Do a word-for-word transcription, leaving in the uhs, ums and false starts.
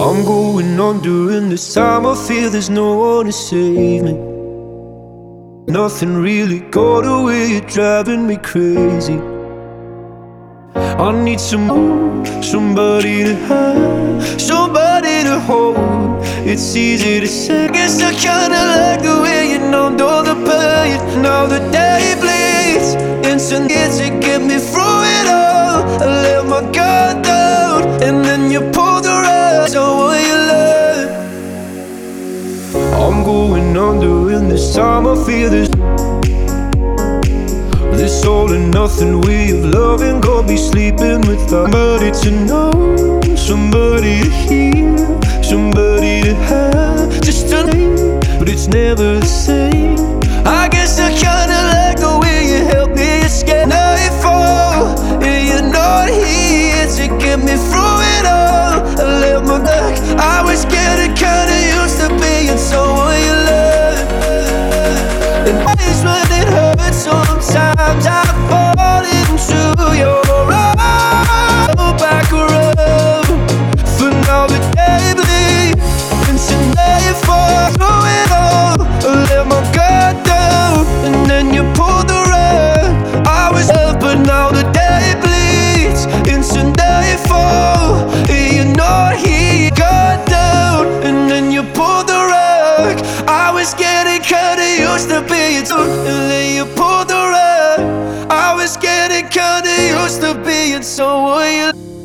I'm going on during this time. I feel there's no one to save me. Nothing really got away, you're driving me crazy. I need some somebody to have, somebody to hold. It's easy to say, I guess I kinda like the way you numbed all the pain. Now the day bleeds into it to get me through it all. I let my guard down, and then you pulled the rug. So will you learn? I'm going under in this time. I feel this This all and nothing way of loving. Gonna be sleeping with somebody to know, somebody to hear, somebody to have, just a name, but it's never the same. I guess I kinda like the way you help me escape nightfall, and you're not here to get me through it all. I left my back, I was getting kinda used to being someone you love. And it's when it hurts sometimes, I fall into your arms. Go back around. For now the day bleeds into nightfall. Through it all, I let my guard down, and then you pulled the rug. I was up, but now the day bleeds into nightfall. You're not here, guard down, and then you pulled the rug. I was getting kinda used to being too, and then you pulled the rug. I was getting kinda used to being someone you